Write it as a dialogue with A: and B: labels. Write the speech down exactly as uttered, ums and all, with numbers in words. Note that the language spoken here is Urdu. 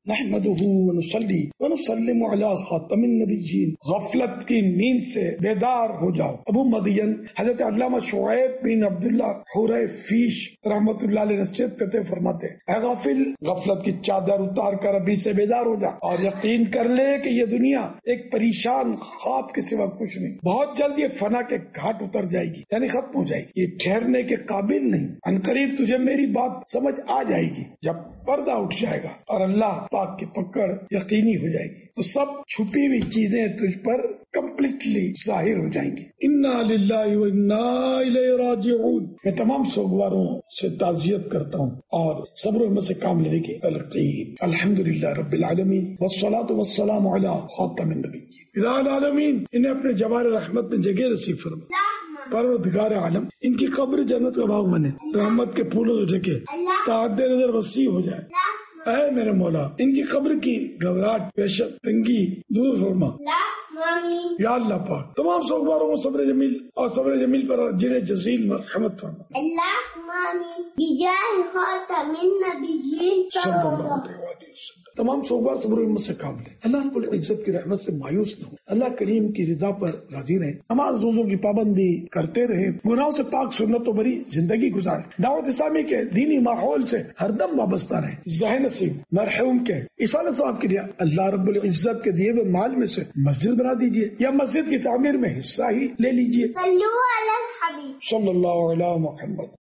A: نحمده ونصلي ونسلم على خاتم النبیین. غفلت کی نیند سے بیدار ہو جاؤ. ابو مدین حضرت علامہ شعیب بن عبداللہ حورہ فیش رحمت اللہ علیہ نصیحت کرتے فرماتے اے غافل، غفلت کی چادر اتار کر ابھی سے بیدار ہو جا اور یقین کر لے کہ یہ دنیا ایک پریشان خواب کے سوا کچھ نہیں. بہت جلد یہ فنا کے گھاٹ اتر جائے گی، یعنی ختم ہو جائے گی. یہ ٹھہرنے کے قابل نہیں. عنقریب تجھے میری بات سمجھ آ جائے گی جب پردہ اٹھ جائے گا اور اللہ پاک کی پکڑ یقینی ہو جائے گی تو سب چھپی ہوئی چیزیں تجھ پر کمپلیٹلی ظاہر ہو جائیں گی. انا للہ و انا الیہ راجعون. میں تمام سوگواروں سے تعزیت کرتا ہوں اور صبر و ہمت سے کام لینے کی تلقین. الحمدللہ رب العالمین والصلاۃ والسلام علی خاتم النبیین. الہ العالمین انہیں اپنے جوار رحمت میں جگہ نصیب فرما. پروردگار عالم ان کی قبر جنت کا باغ بنے، رحمت کے پھولوں سے ڈھکے، تعداد نظر وسیع ہو جائے. اے میرے مولا ان کی قبر کی گھبراہٹ، وحشت، تنگی دور فرما. یا اللہ پاک تمام سوگواروں کو صبر جمیل اور صبر جمیل پر جنہیں جزیل مرحمت فرما. تمام سوگوار صبر و ہمت سے کام لیں. اللہ رب العزت کی رحمت سے مایوس نہ ہو. اللہ کریم کی رضا پر راضی رہیں. نماز روزوں کی پابندی کرتے رہیں. گناہوں سے پاک سنت و بری زندگی گزاریں. دعوت اسلامی کے دینی ماحول سے ہر دم وابستہ رہیں. ذہن نصیب مرحوم کے اصالہ صاحب کے لیے اللہ رب العزت کے دیے ہوئے مال میں سے مسجد بنا دیجیے یا مسجد کی تعمیر میں حصہ ہی لے لیجیے. صلی اللہ علیہ محمد.